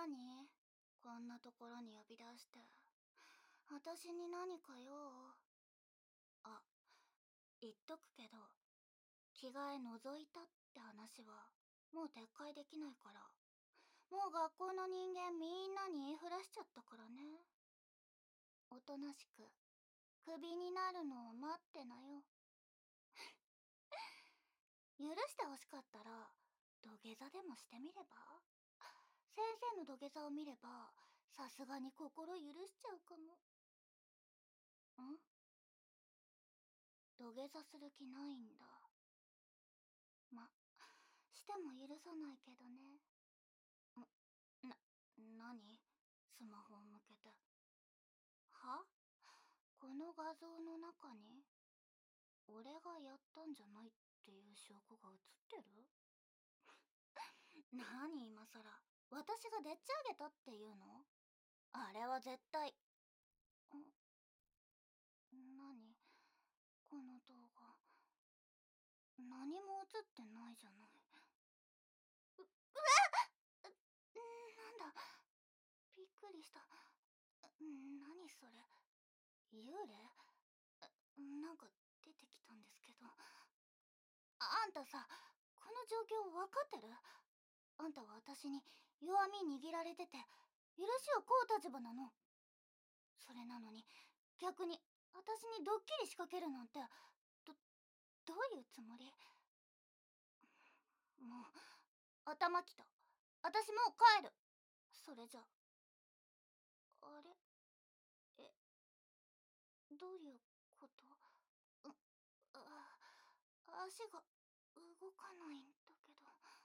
何？こんなところに呼び出して。私に何か用？あ、言っとくけど、着替え覗いたって話は、もう撤回できないから。もう学校の人間みんなに言いふらしちゃったからね。おとなしく、クビになるのを待ってなよ。許してほしかったら、土下座でもしてみれば？先生の土下座を見れば、さすがに心許しちゃうかも。ん？土下座する気ないんだ。ま、しても許さないけどね。何？スマホを向けて。は？この画像の中に俺がやったんじゃないっていう証拠が映ってる？何今さら私がでっち上げたっていうの？あれは絶対。何この動画、何も映ってないじゃない。なんだ、びっくりした。何それ、幽霊？なんか出てきたんですけど。あんたさ、この状況分かってる？あんたは私に弱み握られてて許しを請う立場なの。それなのに逆に私にドッキリ仕掛けるなんて、どどういうつもり？もう頭きた。私もう帰る。それじゃ。あれ、え、どういうこと？あ、足が動かないんだけど。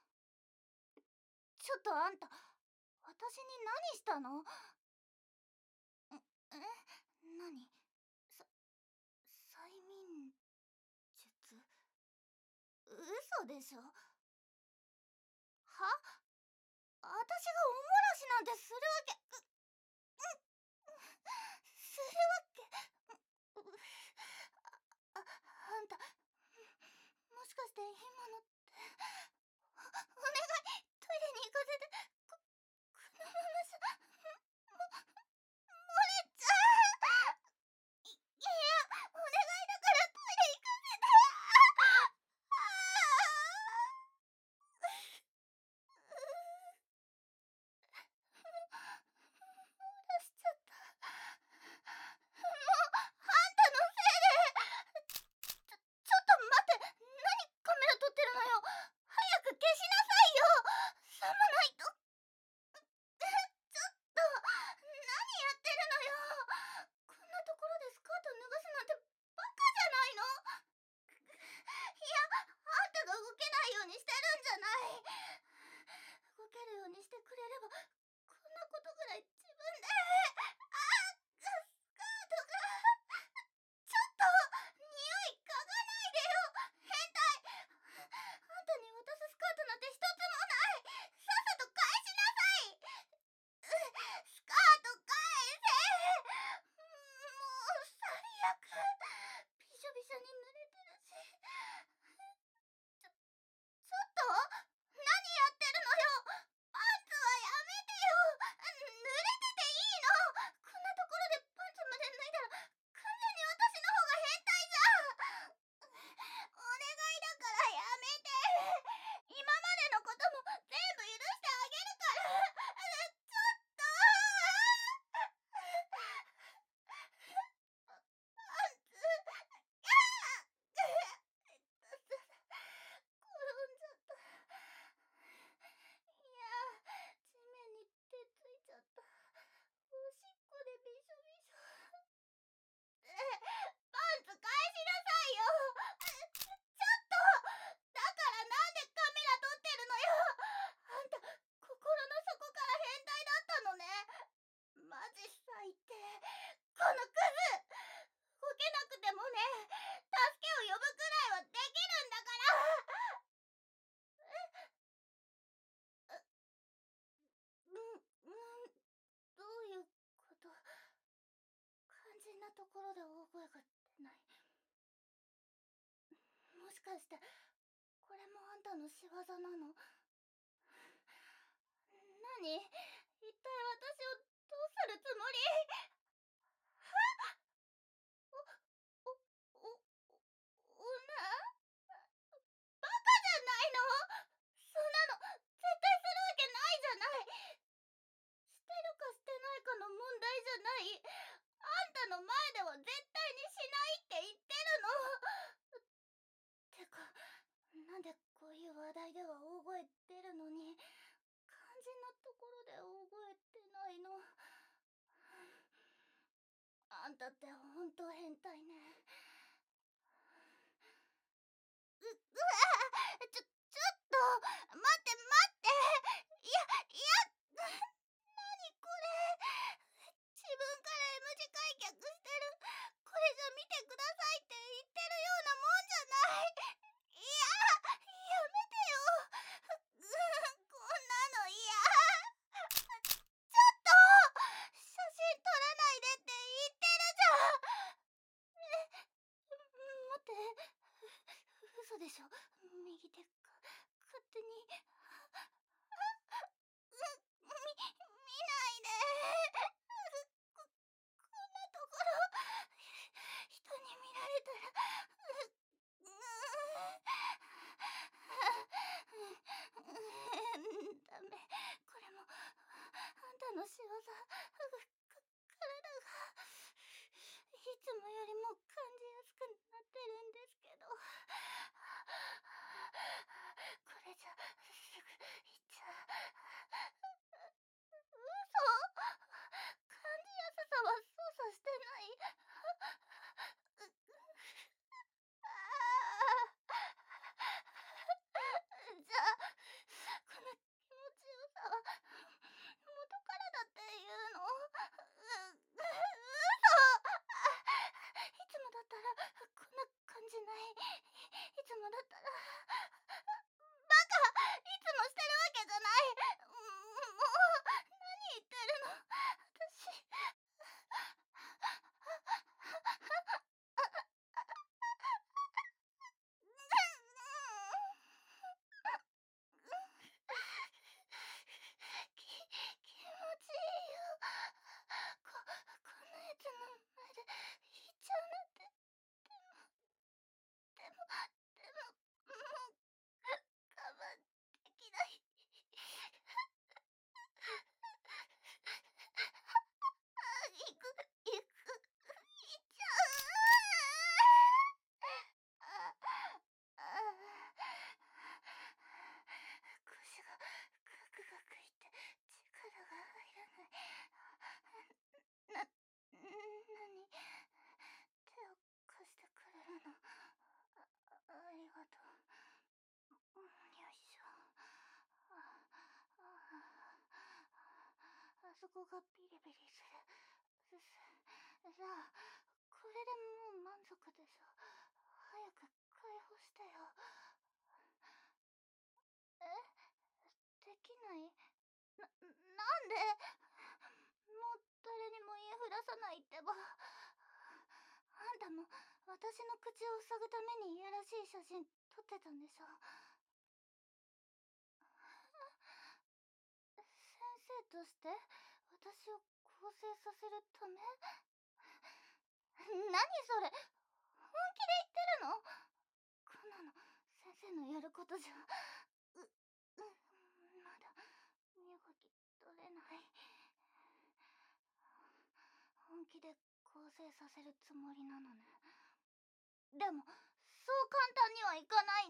ちょっとあんた、私に何したの？何？さ、催眠術？嘘でしょ？は？私がおもらしなんてするわけ、するわけ、あんた、もしかして今のって、お願い、トイレに行かせて、このままじゃ、漏れちゃう。いや、お願いだからトイレ行かせて。漏らしちゃった。もう、あんたのせいで。ちょっと待って、何カメラ撮ってるのよ。早く消しなさいよ。さもないと。ちょっと、何やってるのよ。こんなところでスカート脱がすなんてバカじゃないの？いや、あんたが動けないようにしてるんじゃない。動けるようにしてくれれば、こんなことぐらい自分で。スカートが。ちょっと、匂い嗅がないでよ。変態。あんたに渡すスカートなんて一つもない。さっさと返しなさい。スカート返せ。もう最悪。びしょびしょに濡れてるし。ちょっと、何やってるのよ。パンツはやめてよ。濡れてていいの。こんなところでパンツまで脱いだら完全に私の方が変態じゃん。お願いだからやめて。今までのことも全部許してあげるから。ちょっと。パンツ。転んじゃった。いや、地面に手ついちゃった。おしっこでびしょびしょ。パンツ返しなさいよ。ちょっと。だからなんでカメラ撮ってるのよ。あんた、心の底から変態だったのね。マジ最低。このクズ。動けなくてもね、助けを呼ぶくらいはできるんだから。どういうこと？肝心なところで大声が出ない。もしかしてこれもあんたの仕業なの？何？一体私をどうするつもり？お、お、お、バカじゃないの？そんなの絶対するわけないじゃない。してるかしてないかの問題じゃない。あんたの前では絶対にしないって言ってるの。てか、なんでこういう話題では大声出るのに、肝心なところで大声出ないの。あんたってほんと変態ね。ちょっと、待って待って。なにこれ。自分から M 字開脚してる。これじゃ見てくださいって言ってるようなもんじゃない。やめてよ。こんなの嫌。ちょっと写真撮らないでって言ってるじゃん。待って、嘘でしょ。右手か勝手に見ないで。こんなところ人に見られたらダメ。これもあんたの仕業。体がいつもよりも感じやすくなってるんですけど、これじゃすぐ行っちゃう。感じやすさは操作してない。じゃあこの気持ちよさは元からだっていうの？いつもだったらこんな感じない。いつもだったらバカ、いつもしてるわけじゃない。もう何言ってるの私。気持ちいいよ。こんなやつの前で言っちゃうなんて。でももう我慢できない。行く、行っちゃ腰がガクガクいって力が入らない。なに手を貸してくれるの？ありがとう。よいしょ。あそこがビリビリする。じゃあこれでもう満足でしょ。早く解放してよ。できない？なんで？もう誰にも言いふらさないってば。あんたも私の口を塞ぐためにいやらしい写真撮ってたんでしょ。先生として私を更生させるため？何それ、本気で言ってるの？こんなの先生のやることじゃ。まだ身動き取れない。本気で更生させるつもりなのね。でもそう簡単にはいかない